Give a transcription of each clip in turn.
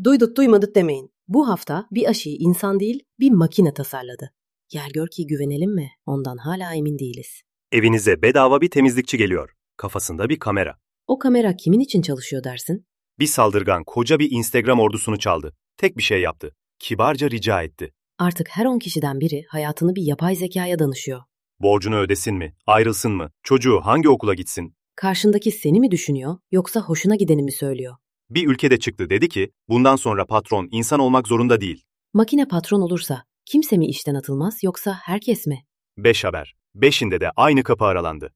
Duyduk duymadık demeyin. Bu hafta bir aşıyı insan değil bir makine tasarladı. Gel gör ki güvenelim mi? Ondan hala emin değiliz. Evinize bedava bir temizlikçi geliyor. Kafasında bir kamera. O kamera kimin için çalışıyor dersin? Bir saldırgan koca bir Instagram ordusunu çaldı. Tek bir şey yaptı. Kibarca rica etti. Artık her 10 kişiden biri hayatını bir yapay zekaya danışıyor. Borcunu ödesin mi? Ayrılsın mı? Çocuğu hangi okula gitsin? Karşındaki seni mi düşünüyor yoksa hoşuna gideni mi söylüyor? Bir ülkede çıktı dedi ki, bundan sonra patron insan olmak zorunda değil. Makine patron olursa kimse mi işten atılmaz yoksa herkes mi? 5 haber. 5'inde de aynı kapı aralandı.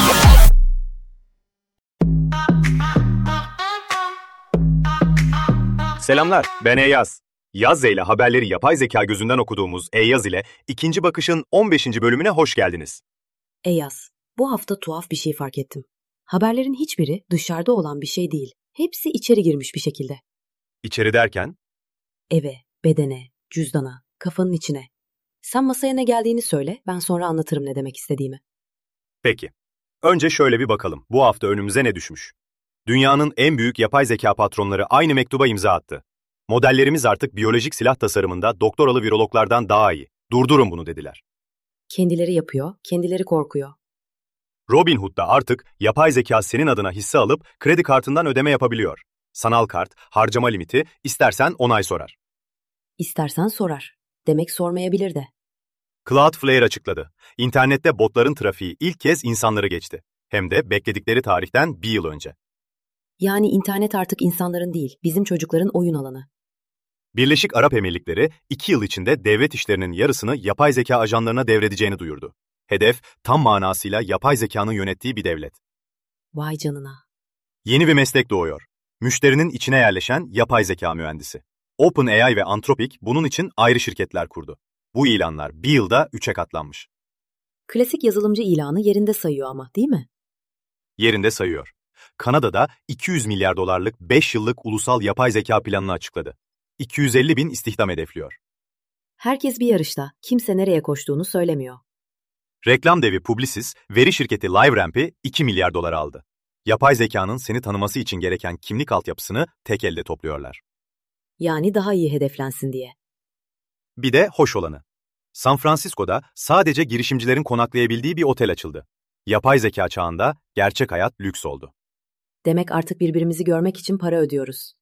Selamlar, ben Eyyaz. Yaz ile haberleri yapay zeka gözünden okuduğumuz Eyyaz ile İkinci Bakış'ın 15. bölümüne hoş geldiniz. Eyyaz, bu hafta tuhaf bir şey fark ettim. Haberlerin hiçbiri dışarıda olan bir şey değil. Hepsi içeri girmiş bir şekilde. İçeri derken? Eve, bedene, cüzdana, kafanın içine. Sen masaya ne geldiğini söyle, ben sonra anlatırım ne demek istediğimi. Peki. Önce şöyle bir bakalım. Bu hafta önümüze ne düşmüş? Dünyanın en büyük yapay zeka patronları aynı mektuba imza attı. Modellerimiz artık biyolojik silah tasarımında doktoralı virologlardan daha iyi. Durdurun bunu dediler. Kendileri yapıyor, kendileri korkuyor. Robinhood da artık yapay zeka senin adına hisse alıp kredi kartından ödeme yapabiliyor. Sanal kart, harcama limiti, istersen onay sorar. İstersen sorar. Demek sormayabilir de. Cloudflare açıkladı. İnternette botların trafiği ilk kez insanları geçti. Hem de bekledikleri tarihten bir yıl önce. Yani internet artık insanların değil, bizim çocukların oyun alanı. Birleşik Arap Emirlikleri 2 yıl içinde devlet işlerinin yarısını yapay zeka ajanlarına devredeceğini duyurdu. Hedef tam manasıyla yapay zekanın yönettiği bir devlet. Vay canına. Yeni bir meslek doğuyor. Müşterinin içine yerleşen yapay zeka mühendisi. OpenAI ve Anthropic bunun için ayrı şirketler kurdu. Bu ilanlar bir yılda 3'e katlanmış. Klasik yazılımcı ilanı yerinde sayıyor ama, değil mi? Yerinde sayıyor. Kanada'da 200 milyar dolarlık 5 yıllık ulusal yapay zeka planını açıkladı. 250 bin istihdam hedefliyor. Herkes bir yarışta, kimse nereye koştuğunu söylemiyor. Reklam devi Publicis, veri şirketi LiveRamp'i 2 milyar dolar aldı. Yapay zekanın seni tanıması için gereken kimlik altyapısını tek elde topluyorlar. Yani daha iyi hedeflensin diye. Bir de hoş olanı. San Francisco'da sadece girişimcilerin konaklayabildiği bir otel açıldı. Yapay zeka çağında gerçek hayat lüks oldu. Demek artık birbirimizi görmek için para ödüyoruz.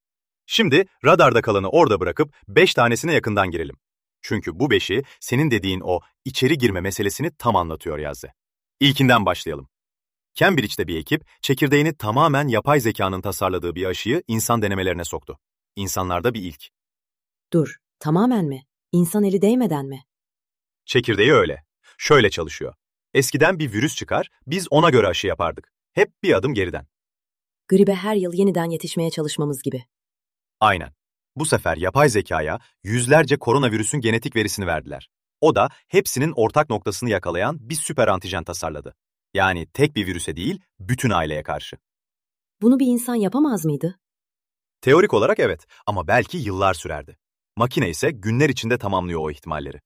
Şimdi radarda kalanı orada bırakıp 5 tanesine yakından girelim. Çünkü bu 5'i senin dediğin o içeri girme meselesini tam anlatıyor Yazze. İlkinden başlayalım. Cambridge'de bir ekip çekirdeğini tamamen yapay zekanın tasarladığı bir aşıyı insan denemelerine soktu. İnsanlarda bir ilk. Dur, tamamen mi? İnsan eli değmeden mi? Çekirdeği öyle. Şöyle çalışıyor. Eskiden bir virüs çıkar, biz ona göre aşı yapardık. Hep bir adım geriden. Gribe her yıl yeniden yetişmeye çalışmamız gibi. Aynen. Bu sefer yapay zekaya yüzlerce koronavirüsün genetik verisini verdiler. O da hepsinin ortak noktasını yakalayan bir süper antijen tasarladı. Yani tek bir virüse değil, bütün aileye karşı. Bunu bir insan yapamaz mıydı? Teorik olarak evet ama belki yıllar sürerdi. Makine ise günler içinde tamamlıyor o ihtimalleri.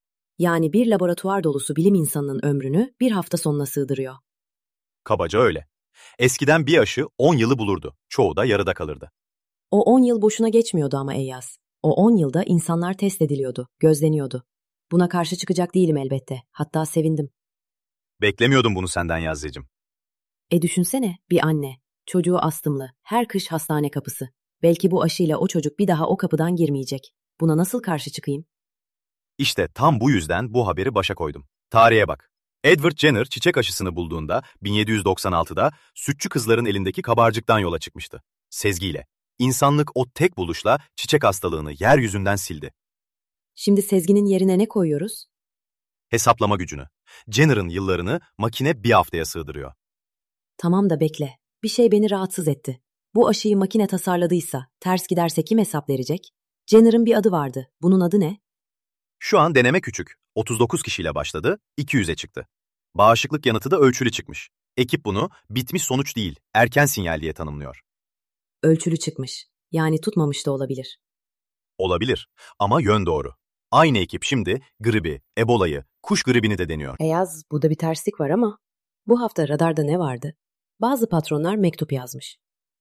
Yani bir laboratuvar dolusu bilim insanının ömrünü bir hafta sonuna sığdırıyor. Kabaca öyle. Eskiden bir aşı 10 yılı bulurdu. Çoğu da yarıda kalırdı. O 10 yıl boşuna geçmiyordu ama Eyyaz. O 10 yılda insanlar test ediliyordu, gözleniyordu. Buna karşı çıkacak değilim elbette. Hatta sevindim. Beklemiyordum bunu senden Yazıcığım. Düşünsene, bir anne, çocuğu astımlı, her kış hastane kapısı. Belki bu aşıyla o çocuk bir daha o kapıdan girmeyecek. Buna nasıl karşı çıkayım? İşte tam bu yüzden bu haberi başa koydum. Tarihe bak. Edward Jenner çiçek aşısını bulduğunda 1796'da sütçü kızların elindeki kabarcıktan yola çıkmıştı. Sezgiyle. İnsanlık o tek buluşla çiçek hastalığını yeryüzünden sildi. Şimdi Sezgin'in yerine ne koyuyoruz? Hesaplama gücünü. Jenner'ın yıllarını makine bir haftaya sığdırıyor. Tamam da bekle. Bir şey beni rahatsız etti. Bu aşıyı makine tasarladıysa, ters giderse kim hesap verecek? Jenner'ın bir adı vardı. Bunun adı ne? Şu an deneme küçük. 39 kişiyle başladı, 200'e çıktı. Bağışıklık yanıtı da ölçülü çıkmış. Ekip bunu bitmiş sonuç değil, erken sinyal diye tanımlıyor. Ölçülü çıkmış. Yani tutmamış da olabilir. Olabilir ama yön doğru. Aynı ekip şimdi gribi, Ebola'yı, kuş gribini de deniyor. Eyaz, burada bir terslik var ama. Bu hafta radarda ne vardı? Bazı patronlar mektup yazmış.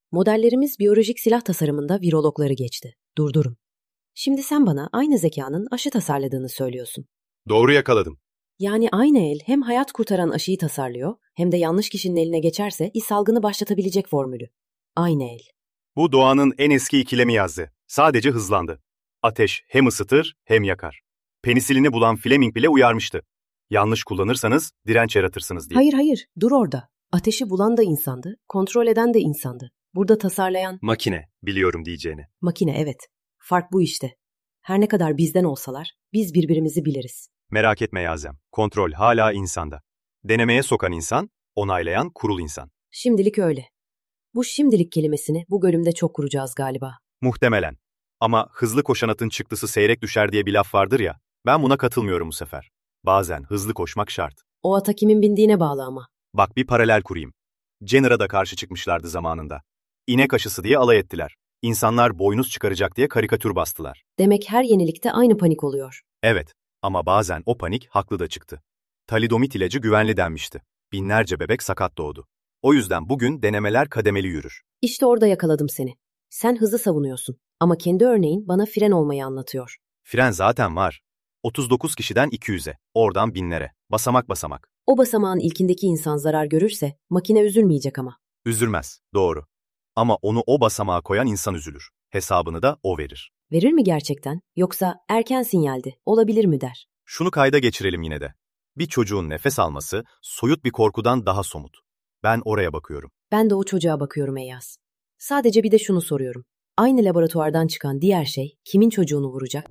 Modellerimiz biyolojik silah tasarımında virologları geçti. Durdurun. Şimdi sen bana aynı zekanın aşı tasarladığını söylüyorsun. Doğru yakaladım. Yani aynı el hem hayat kurtaran aşıyı tasarlıyor hem de yanlış kişinin eline geçerse salgını başlatabilecek formülü. Aynı el. Bu doğanın en eski ikilemi yazdı. Sadece hızlandı. Ateş hem ısıtır hem yakar. Penisilini bulan Fleming bile uyarmıştı. Yanlış kullanırsanız direnç yaratırsınız diye. Hayır, dur orada. Ateşi bulan da insandı, kontrol eden de insandı. Burada tasarlayan... Makine, biliyorum diyeceğini. Makine, evet. Fark bu işte. Her ne kadar bizden olsalar, biz birbirimizi biliriz. Merak etme Yazem, kontrol hala insanda. Denemeye sokan insan, onaylayan kurul insan. Şimdilik öyle. Bu şimdilik kelimesini bu bölümde çok kuracağız galiba. Muhtemelen. Ama hızlı koşan atın çıktısı seyrek düşer diye bir laf vardır ya, ben buna katılmıyorum bu sefer. Bazen hızlı koşmak şart. O ata kimin bindiğine bağlı ama. Bak bir paralel kurayım. Jenner'a da karşı çıkmışlardı zamanında. İnek aşısı diye alay ettiler. İnsanlar boynuz çıkaracak diye karikatür bastılar. Demek her yenilikte aynı panik oluyor. Evet, ama bazen o panik haklı da çıktı. Talidomit ilacı güvenli denmişti. Binlerce bebek sakat doğdu. O yüzden bugün denemeler kademeli yürür. İşte orada yakaladım seni. Sen hızı savunuyorsun ama kendi örneğin bana fren olmayı anlatıyor. Fren zaten var. 39 kişiden 200'e, oradan binlere, basamak basamak. O basamağın ilkindeki insan zarar görürse makine üzülmeyecek ama. Üzülmez, doğru. Ama onu o basamağa koyan insan üzülür. Hesabını da o verir. Verir mi gerçekten? Yoksa erken sinyaldi, olabilir mi der? Şunu kayda geçirelim yine de. Bir çocuğun nefes alması soyut bir korkudan daha somut. Ben oraya bakıyorum. Ben de o çocuğa bakıyorum Eyyaz. Sadece bir de şunu soruyorum. Aynı laboratuvardan çıkan diğer şey kimin çocuğunu vuracak?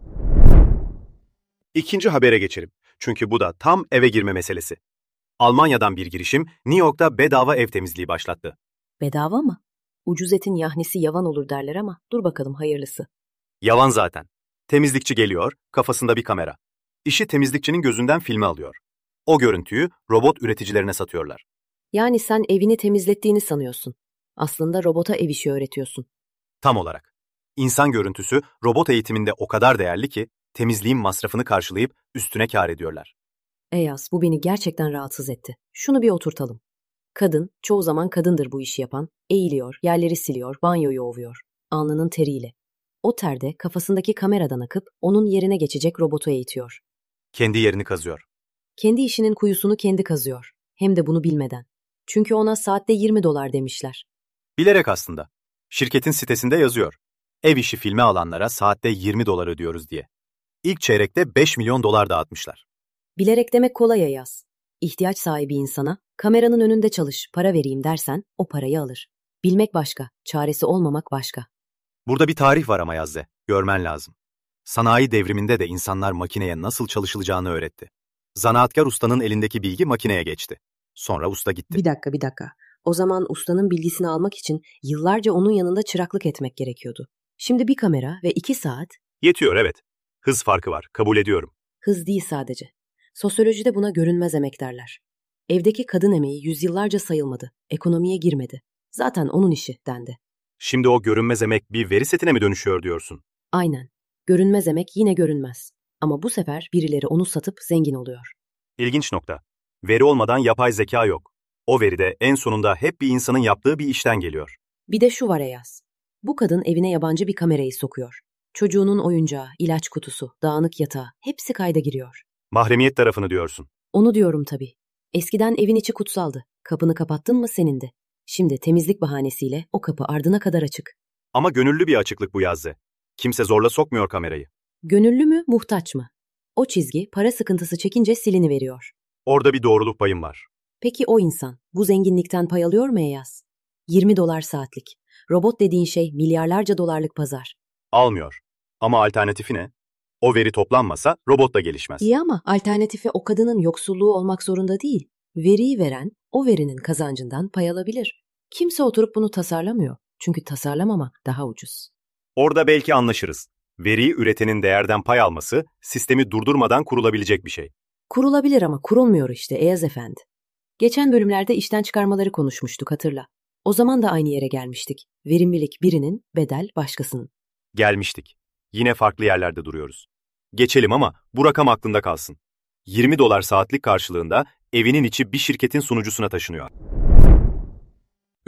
İkinci habere geçelim. Çünkü bu da tam eve girme meselesi. Almanya'dan bir girişim New York'ta bedava ev temizliği başlattı. Bedava mı? Ucuz etin yahnisi yavan olur derler ama dur bakalım hayırlısı. Yalan zaten. Temizlikçi geliyor, kafasında bir kamera. İşi temizlikçinin gözünden filme alıyor. O görüntüyü robot üreticilerine satıyorlar. Yani sen evini temizlettiğini sanıyorsun. Aslında robota ev işi öğretiyorsun. Tam olarak. İnsan görüntüsü robot eğitiminde o kadar değerli ki temizliğin masrafını karşılayıp üstüne kâr ediyorlar. Eyyaz, bu beni gerçekten rahatsız etti. Şunu bir oturtalım. Kadın, çoğu zaman kadındır bu işi yapan, eğiliyor, yerleri siliyor, banyoyu ovuyor. Alnının teriyle. O terde kafasındaki kameradan akıp onun yerine geçecek robotu eğitiyor. Kendi yerini kazıyor. Kendi işinin kuyusunu kendi kazıyor. Hem de bunu bilmeden. Çünkü ona saatte $20 demişler. Bilerek aslında. Şirketin sitesinde yazıyor. Ev işi filme alanlara saatte $20 ödüyoruz diye. İlk çeyrekte 5 milyon dolar dağıtmışlar. Bilerek demek kolay Ayaz. İhtiyaç sahibi insana, kameranın önünde çalış, para vereyim dersen o parayı alır. Bilmek başka, çaresi olmamak başka. Burada bir tarih var ama Yazze, görmen lazım. Sanayi devriminde de insanlar makineye nasıl çalışılacağını öğretti. Zanaatkar ustanın elindeki bilgi makineye geçti. Sonra usta gitti. Bir dakika. O zaman ustanın bilgisini almak için yıllarca onun yanında çıraklık etmek gerekiyordu. Şimdi bir kamera ve 2 saat... Yetiyor evet. Hız farkı var, kabul ediyorum. Hız değil sadece. Sosyolojide buna görünmez emek derler. Evdeki kadın emeği yüzyıllarca sayılmadı, ekonomiye girmedi. Zaten onun işi dendi. Şimdi o görünmez emek bir veri setine mi dönüşüyor diyorsun? Aynen. Görünmez emek yine görünmez. Ama bu sefer birileri onu satıp zengin oluyor. İlginç nokta. Veri olmadan yapay zeka yok. O veri de en sonunda hep bir insanın yaptığı bir işten geliyor. Bir de şu var Eyaz. Bu kadın evine yabancı bir kamerayı sokuyor. Çocuğunun oyuncağı, ilaç kutusu, dağınık yatağı hepsi kayda giriyor. Mahremiyet tarafını diyorsun. Onu diyorum tabii. Eskiden evin içi kutsaldı. Kapını kapattın mı senindi. Şimdi temizlik bahanesiyle o kapı ardına kadar açık. Ama gönüllü bir açıklık bu Yazze. Kimse zorla sokmuyor kamerayı. Gönüllü mü, muhtaç mı? O çizgi para sıkıntısı çekince siliniveriyor. Orada bir doğruluk payım var. Peki o insan bu zenginlikten pay alıyor mu Eyaz? $20 saatlik. Robot dediğin şey milyarlarca dolarlık pazar. Almıyor. Ama alternatifi ne? O veri toplanmasa robot da gelişmez. İyi ama alternatifi o kadının yoksulluğu olmak zorunda değil. Veriyi veren o verinin kazancından pay alabilir. Kimse oturup bunu tasarlamıyor. Çünkü tasarlamamak daha ucuz. Orada belki anlaşırız. Veriyi üretenin değerden pay alması, sistemi durdurmadan kurulabilecek bir şey. Kurulabilir ama kurulmuyor işte Eyaz Efendi. Geçen bölümlerde işten çıkarmaları konuşmuştuk hatırla. O zaman da aynı yere gelmiştik. Verimlilik birinin, bedel başkasının. Gelmiştik. Yine farklı yerlerde duruyoruz. Geçelim ama bu rakam aklında kalsın. $20 saatlik karşılığında evinin içi bir şirketin sunucusuna taşınıyor.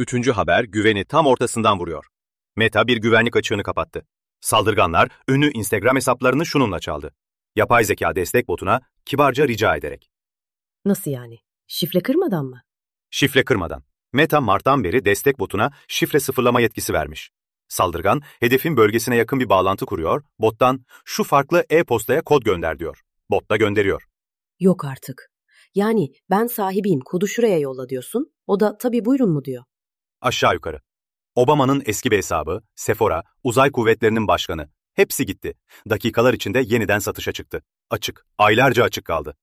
Üçüncü haber güveni tam ortasından vuruyor. Meta bir güvenlik açığını kapattı. Saldırganlar ünlü Instagram hesaplarını şununla çaldı. Yapay zeka destek botuna kibarca rica ederek. Nasıl yani? Şifre kırmadan mı? Şifre kırmadan. Meta Mart'tan beri destek botuna şifre sıfırlama yetkisi vermiş. Saldırgan, hedefin bölgesine yakın bir bağlantı kuruyor, bottan şu farklı e-postaya kod gönder diyor. Bot da gönderiyor. Yok artık. Yani ben sahibiyim, kodu şuraya yolla diyorsun. O da tabii buyurun mu diyor. Aşağı yukarı. Obama'nın eski bir hesabı, Sephora, uzay kuvvetlerinin başkanı. Hepsi gitti. Dakikalar içinde yeniden satışa çıktı. Açık, aylarca açık kaldı.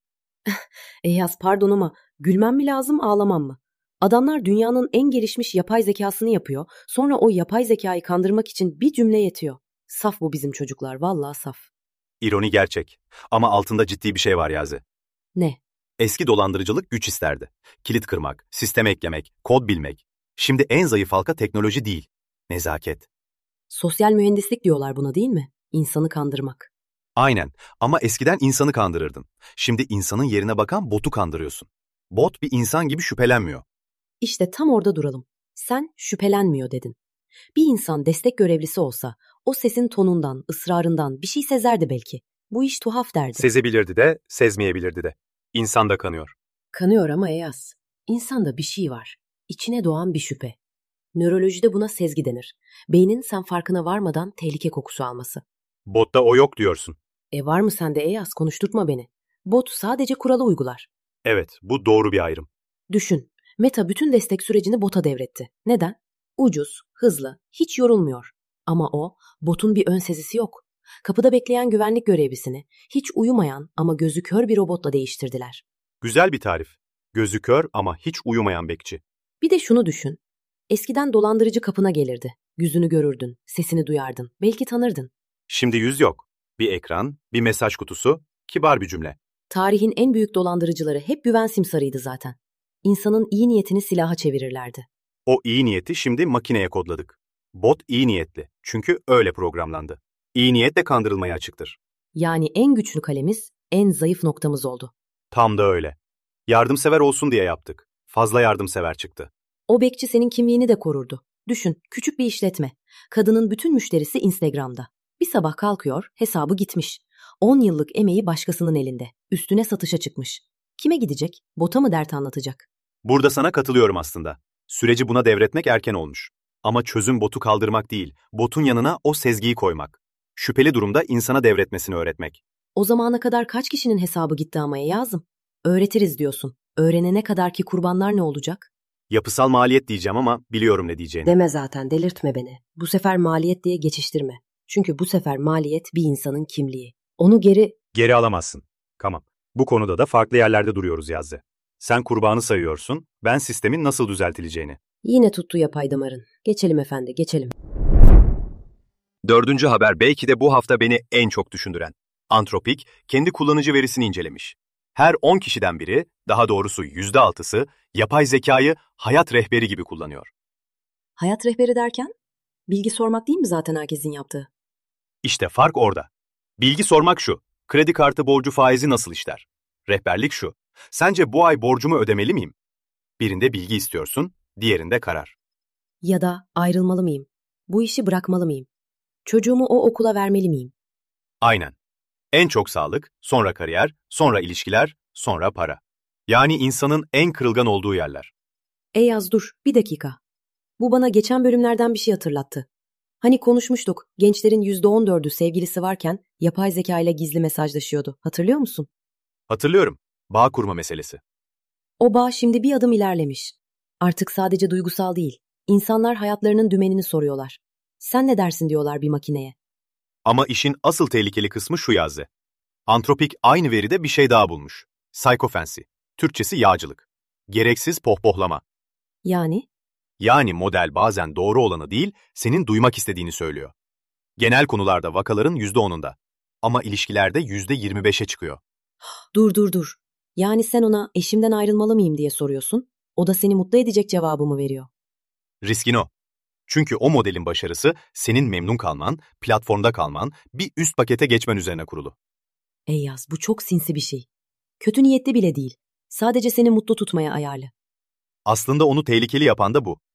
Yaz pardon ama gülmem mi lazım ağlamam mı? Adamlar dünyanın en gelişmiş yapay zekasını yapıyor. Sonra o yapay zekayı kandırmak için bir cümle yetiyor. Saf bu bizim çocuklar, vallahi saf. İroni gerçek. Ama altında ciddi bir şey var Yazi. Ne? Eski dolandırıcılık güç isterdi. Kilit kırmak, sisteme eklemek, kod bilmek. Şimdi en zayıf halka teknoloji değil, nezaket. Sosyal mühendislik diyorlar buna değil mi? İnsanı kandırmak. Aynen ama eskiden insanı kandırırdın. Şimdi insanın yerine bakan botu kandırıyorsun. Bot bir insan gibi şüphelenmiyor. İşte tam orada duralım. Sen şüphelenmiyor dedin. Bir insan destek görevlisi olsa o sesin tonundan, ısrarından bir şey sezerdi belki. Bu iş tuhaf derdi. Sezebilirdi de, sezmeyebilirdi de. İnsan da kanıyor. Kanıyor ama Eyas. İnsanda bir şey var. İçine doğan bir şüphe. Nörolojide buna sezgi denir. Beynin sen farkına varmadan tehlike kokusu alması. Botta o yok diyorsun. Var mı sende Eyas? Konuşturtma beni. Bot sadece kuralı uygular. Evet, bu doğru bir ayrım. Düşün. Meta bütün destek sürecini bota devretti. Neden? Ucuz, hızlı, hiç yorulmuyor. Ama o, botun bir ön sezisi yok. Kapıda bekleyen güvenlik görevlisini, hiç uyumayan ama gözü kör bir robotla değiştirdiler. Güzel bir tarif. Gözü kör ama hiç uyumayan bekçi. Bir de şunu düşün. Eskiden dolandırıcı kapına gelirdi. Yüzünü görürdün, sesini duyardın, belki tanırdın. Şimdi yüz yok. Bir ekran, bir mesaj kutusu, kibar bir cümle. Tarihin en büyük dolandırıcıları hep güven simsarıydı zaten. İnsanın iyi niyetini silaha çevirirlerdi. O iyi niyeti şimdi makineye kodladık. Bot iyi niyetli çünkü öyle programlandı. İyi niyetle kandırılmaya açıktır. Yani en güçlü kalemiz, en zayıf noktamız oldu. Tam da öyle. Yardımsever olsun diye yaptık. Fazla yardımsever çıktı. O bekçi senin kimliğini de korurdu. Düşün, küçük bir işletme. Kadının bütün müşterisi Instagram'da. Bir sabah kalkıyor, hesabı gitmiş. 10 yıllık emeği başkasının elinde. Üstüne satışa çıkmış. Kime gidecek? Bota mı dert anlatacak? Burada sana katılıyorum aslında. Süreci buna devretmek erken olmuş. Ama çözüm botu kaldırmak değil, botun yanına o sezgiyi koymak. Şüpheli durumda insana devretmesini öğretmek. O zamana kadar kaç kişinin hesabı gitti ama yazım. Öğretiriz diyorsun. Öğrenene kadar ki kurbanlar ne olacak? Yapısal maliyet diyeceğim ama biliyorum ne diyeceğini. Deme zaten, delirtme beni. Bu sefer maliyet diye geçiştirme. Çünkü bu sefer maliyet bir insanın kimliği. Onu Geri alamazsın. Tamam. Bu konuda da farklı yerlerde duruyoruz Yazdı. Sen kurbanı sayıyorsun, ben sistemin nasıl düzeltileceğini. Yine tuttu yapay damarın. Geçelim efendi, geçelim. Dördüncü haber belki de bu hafta beni en çok düşündüren. Anthropic kendi kullanıcı verisini incelemiş. Her 10 kişiden biri, daha doğrusu %6'sı, yapay zekayı hayat rehberi gibi kullanıyor. Hayat rehberi derken? Bilgi sormak değil mi zaten herkesin yaptığı? İşte fark orada. Bilgi sormak şu, kredi kartı borcu faizi nasıl işler? Rehberlik şu, sence bu ay borcumu ödemeli miyim? Birinde bilgi istiyorsun, diğerinde karar. Ya da ayrılmalı mıyım? Bu işi bırakmalı mıyım? Çocuğumu o okula vermeli miyim? Aynen. En çok sağlık, sonra kariyer, sonra ilişkiler, sonra para. Yani insanın en kırılgan olduğu yerler. Yaz dur, bir dakika. Bu bana geçen bölümlerden bir şey hatırlattı. Hani konuşmuştuk, gençlerin %14'ü sevgilisi varken yapay zeka ile gizli mesajlaşıyordu. Hatırlıyor musun? Hatırlıyorum. Bağ kurma meselesi. O bağ şimdi bir adım ilerlemiş. Artık sadece duygusal değil. İnsanlar hayatlarının dümenini soruyorlar. Sen ne dersin diyorlar bir makineye. Ama işin asıl tehlikeli kısmı şu Yazdı. Anthropic aynı veride bir şey daha bulmuş. Psychophancy. Türkçesi yağcılık. Gereksiz pohpohlama. Yani? Yani model bazen doğru olanı değil, senin duymak istediğini söylüyor. Genel konularda vakaların %10'unda. Ama ilişkilerde %25'e çıkıyor. Dur. Yani sen ona eşimden ayrılmalı mıyım diye soruyorsun. O da seni mutlu edecek cevabımı veriyor. Riskin o. Çünkü o modelin başarısı senin memnun kalman, platformda kalman, bir üst pakete geçmen üzerine kurulu. Yaz, bu çok sinsi bir şey. Kötü niyetli bile değil. Sadece seni mutlu tutmaya ayarlı. Aslında onu tehlikeli yapan da bu.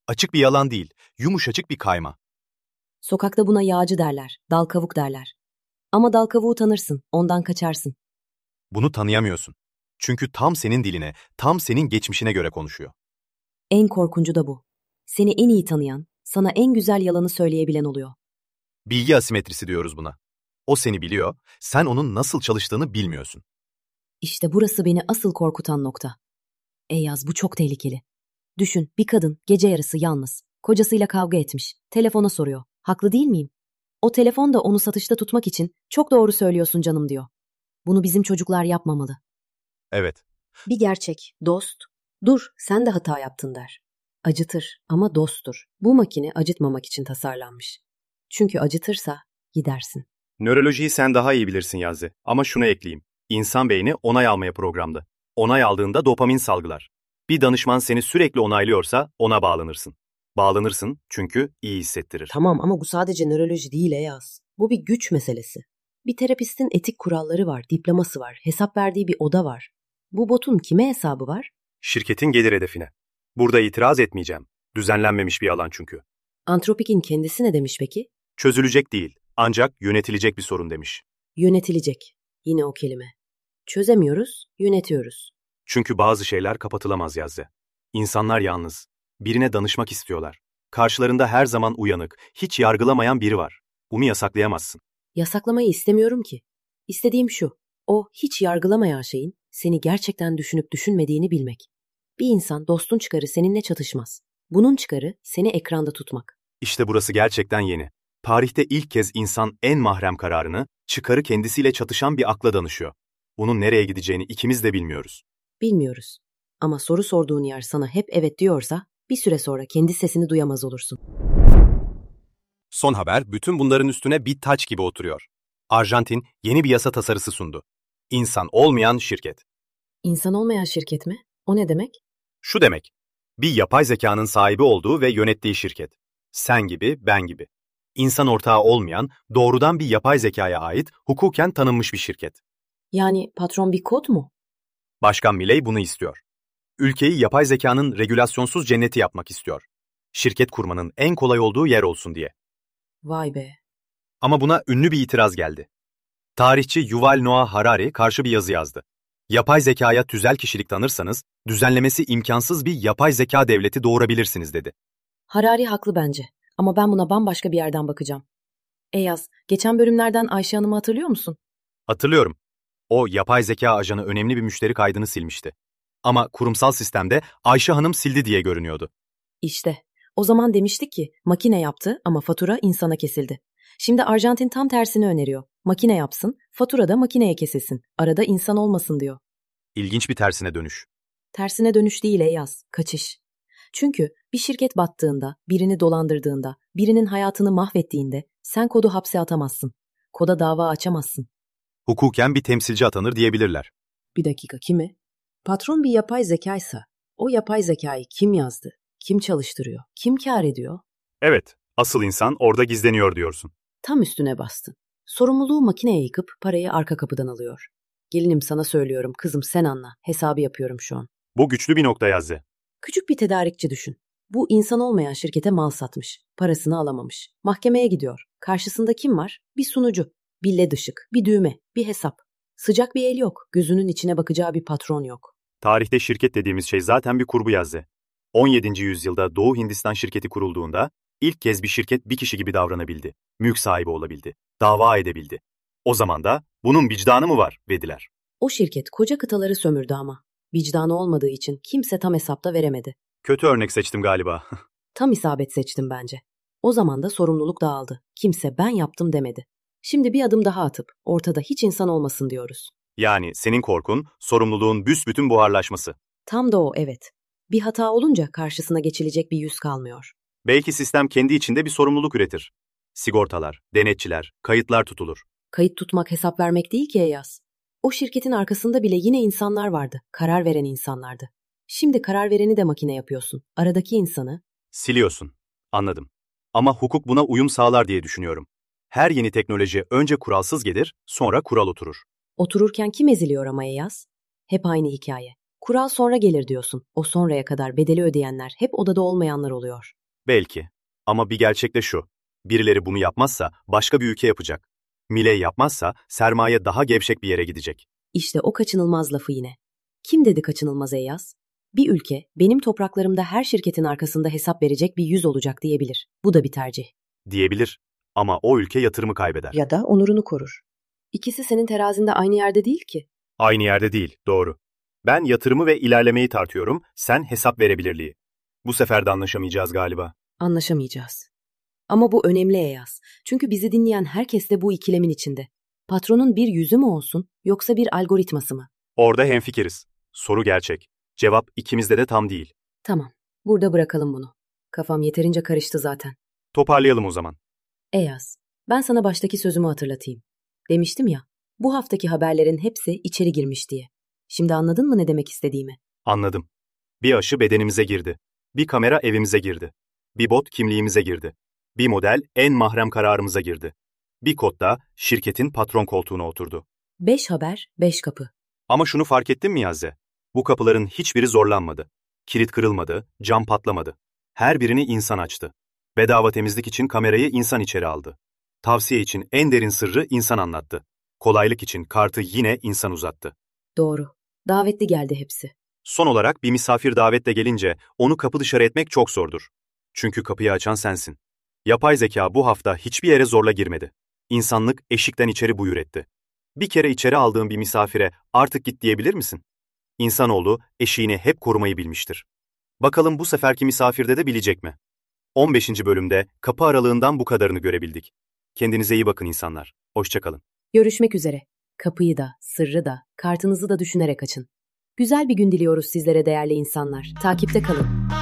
Açık bir yalan değil, yumuşacık bir kayma. Sokakta buna yağcı derler, dal kavuk derler. Ama dal kavuğu tanırsın, ondan kaçarsın. Bunu tanıyamıyorsun. Çünkü tam senin diline, tam senin geçmişine göre konuşuyor. En korkuncu da bu. Seni en iyi tanıyan, sana en güzel yalanı söyleyebilen oluyor. Bilgi asimetrisi diyoruz buna. O seni biliyor, sen onun nasıl çalıştığını bilmiyorsun. İşte burası beni asıl korkutan nokta. Eyyaz, bu çok tehlikeli. Düşün, bir kadın gece yarısı yalnız, kocasıyla kavga etmiş, telefona soruyor. Haklı değil miyim? O telefon da onu satışta tutmak için çok doğru söylüyorsun canım diyor. Bunu bizim çocuklar yapmamalı. Evet, Bir gerçek, dost, dur sen de hata yaptın der. Acıtır ama dosttur. Bu makine acıtmamak için tasarlanmış. Çünkü acıtırsa gidersin. Nörolojiyi sen daha iyi bilirsin Yazı. Ama şunu ekleyeyim. İnsan beyni onay almaya programlı. Onay aldığında dopamin salgılar. Bir danışman seni sürekli onaylıyorsa ona bağlanırsın. Bağlanırsın çünkü iyi hissettirir. Tamam ama bu sadece nöroloji değil Eyaz. Bu bir güç meselesi. Bir terapistin etik kuralları var, diploması var, hesap verdiği bir oda var. Bu botun kime hesabı var? Şirketin gelir hedefine. Burada itiraz etmeyeceğim. Düzenlenmemiş bir alan çünkü. Antropik'in kendisi ne demiş peki? Çözülecek değil, ancak yönetilecek bir sorun demiş. Yönetilecek. Yine o kelime. Çözemiyoruz, yönetiyoruz. Çünkü bazı şeyler kapatılamaz Yazı. İnsanlar yalnız. Birine danışmak istiyorlar. Karşılarında her zaman uyanık, hiç yargılamayan biri var. Bunu yasaklayamazsın. Yasaklamayı istemiyorum ki. İstediğim şu, o hiç yargılamayan şeyin seni gerçekten düşünüp düşünmediğini bilmek. Bir insan dostun çıkarı seninle çatışmaz. Bunun çıkarı seni ekranda tutmak. İşte burası gerçekten yeni. Tarihte ilk kez insan en mahrem kararını, çıkarı kendisiyle çatışan bir akla danışıyor. Bunun nereye gideceğini ikimiz de bilmiyoruz. Bilmiyoruz. Ama soru sorduğun yer sana hep evet diyorsa bir süre sonra kendi sesini duyamaz olursun. Son haber bütün bunların üstüne bir taç gibi oturuyor. Arjantin yeni bir yasa tasarısı sundu. İnsan olmayan şirket. İnsan olmayan şirket mi? O ne demek? Şu demek, bir yapay zekanın sahibi olduğu ve yönettiği şirket. Sen gibi, ben gibi. İnsan ortağı olmayan, doğrudan bir yapay zekaya ait, hukuken tanınmış bir şirket. Yani patron bir kod mu? Başkan Milei bunu istiyor. Ülkeyi yapay zekanın regülasyonsuz cenneti yapmak istiyor. Şirket kurmanın en kolay olduğu yer olsun diye. Vay be. Ama buna ünlü bir itiraz geldi. Tarihçi Yuval Noah Harari karşı bir yazı yazdı. Yapay zekaya tüzel kişilik tanırsanız, düzenlemesi imkansız bir yapay zeka devleti doğurabilirsiniz dedi. Harari haklı bence. Ama ben buna bambaşka bir yerden bakacağım. Eyaz, geçen bölümlerden Ayşe Hanım'ı hatırlıyor musun? Hatırlıyorum. O yapay zeka ajanı önemli bir müşteri kaydını silmişti. Ama kurumsal sistemde Ayşe Hanım sildi diye görünüyordu. İşte, o zaman demiştik ki makine yaptı ama fatura insana kesildi. Şimdi Arjantin tam tersini öneriyor. Makine yapsın, fatura da makineye kesilsin. Arada insan olmasın diyor. İlginç bir tersine dönüş. Tersine dönüş değil Eyaz, kaçış. Çünkü bir şirket battığında, birini dolandırdığında, birinin hayatını mahvettiğinde sen kodu hapse atamazsın. Koda dava açamazsın. Hukuken bir temsilci atanır diyebilirler. Bir dakika, kimi? Patron bir yapay zekaysa, o yapay zekayı kim yazdı, kim çalıştırıyor, kim kâr ediyor? Evet, asıl insan orada gizleniyor diyorsun. Tam üstüne bastın. Sorumluluğu makineye yıkıp parayı arka kapıdan alıyor. Gelinim sana söylüyorum, kızım sen anla, hesabı yapıyorum şu an. Bu güçlü bir nokta Yazı. Küçük bir tedarikçi düşün. Bu insan olmayan şirkete mal satmış, parasını alamamış. Mahkemeye gidiyor. Karşısında kim var? Bir sunucu, bir led ışık, bir düğme, bir hesap. Sıcak bir el yok, gözünün içine bakacağı bir patron yok. Tarihte şirket dediğimiz şey zaten bir kurgu Yazı. 17. yüzyılda Doğu Hindistan şirketi kurulduğunda ilk kez bir şirket bir kişi gibi davranabildi. Mülk sahibi olabildi. Dava edebildi. O zaman da bunun vicdanı mı var dediler. O şirket koca kıtaları sömürdü ama. Vicdanı olmadığı için kimse tam hesapta veremedi. Kötü örnek seçtim galiba. Tam isabet seçtim bence. O zaman da sorumluluk dağıldı. Kimse ben yaptım demedi. Şimdi bir adım daha atıp ortada hiç insan olmasın diyoruz. Yani senin korkun, sorumluluğun büsbütün buharlaşması. Tam da o, evet. Bir hata olunca karşısına geçilecek bir yüz kalmıyor. Belki sistem kendi içinde bir sorumluluk üretir. Sigortalar, denetçiler, kayıtlar tutulur. Kayıt tutmak, hesap vermek değil ki Eyas. O şirketin arkasında bile yine insanlar vardı. Karar veren insanlardı. Şimdi karar vereni de makine yapıyorsun. Aradaki insanı... Siliyorsun. Anladım. Ama hukuk buna uyum sağlar diye düşünüyorum. Her yeni teknoloji önce kuralsız gelir, sonra kural oturur. Otururken kim eziliyor ama Eyas? Hep aynı hikaye. Kural sonra gelir diyorsun. O sonraya kadar bedeli ödeyenler hep odada olmayanlar oluyor. Belki. Ama bir gerçek de şu. Birileri bunu yapmazsa başka bir ülke yapacak. Milei yapmazsa sermaye daha gevşek bir yere gidecek. İşte o kaçınılmaz lafı yine. Kim dedi kaçınılmaz Eyyaz? Bir ülke, benim topraklarımda her şirketin arkasında hesap verecek bir yüz olacak diyebilir. Bu da bir tercih. Diyebilir. Ama o ülke yatırımı kaybeder. Ya da onurunu korur. İkisi senin terazinde aynı yerde değil ki. Aynı yerde değil, doğru. Ben yatırımı ve ilerlemeyi tartıyorum, sen hesap verebilirliği. Bu sefer de anlaşamayacağız galiba. Anlaşamayacağız. Ama bu önemli Eyyaz. Çünkü bizi dinleyen herkes de bu ikilemin içinde. Patronun bir yüzü mü olsun, yoksa bir algoritması mı? Orada hemfikiriz. Soru gerçek. Cevap ikimizde de tam değil. Tamam, burada bırakalım bunu. Kafam yeterince karıştı zaten. Toparlayalım o zaman. Eyyaz, ben sana baştaki sözümü hatırlatayım. Demiştim ya, bu haftaki haberlerin hepsi içeri girmiş diye. Şimdi anladın mı ne demek istediğimi? Anladım. Bir aşı bedenimize girdi. Bir kamera evimize girdi. Bir bot kimliğimize girdi. Bir model en mahrem kararımıza girdi. Bir kod da şirketin patron koltuğuna oturdu. 5 haber, 5 kapı. Ama şunu fark ettin mi Yazze? Bu kapıların hiçbiri zorlanmadı. Kilit kırılmadı, cam patlamadı. Her birini insan açtı. Bedava temizlik için kamerayı insan içeri aldı. Tavsiye için en derin sırrı insan anlattı. Kolaylık için kartı yine insan uzattı. Doğru. Davetli geldi hepsi. Son olarak bir misafir davetle gelince onu kapı dışarı etmek çok zordur. Çünkü kapıyı açan sensin. Yapay zeka bu hafta hiçbir yere zorla girmedi. İnsanlık eşikten içeri buyur etti. Bir kere içeri aldığın bir misafire artık git diyebilir misin? İnsanoğlu eşiğini hep korumayı bilmiştir. Bakalım bu seferki misafirde de bilecek mi? 15. bölümde kapı aralığından bu kadarını görebildik. Kendinize iyi bakın insanlar. Hoşça kalın. Görüşmek üzere. Kapıyı da, sırrı da, kartınızı da düşünerek açın. Güzel bir gün diliyoruz sizlere değerli insanlar. Takipte kalın.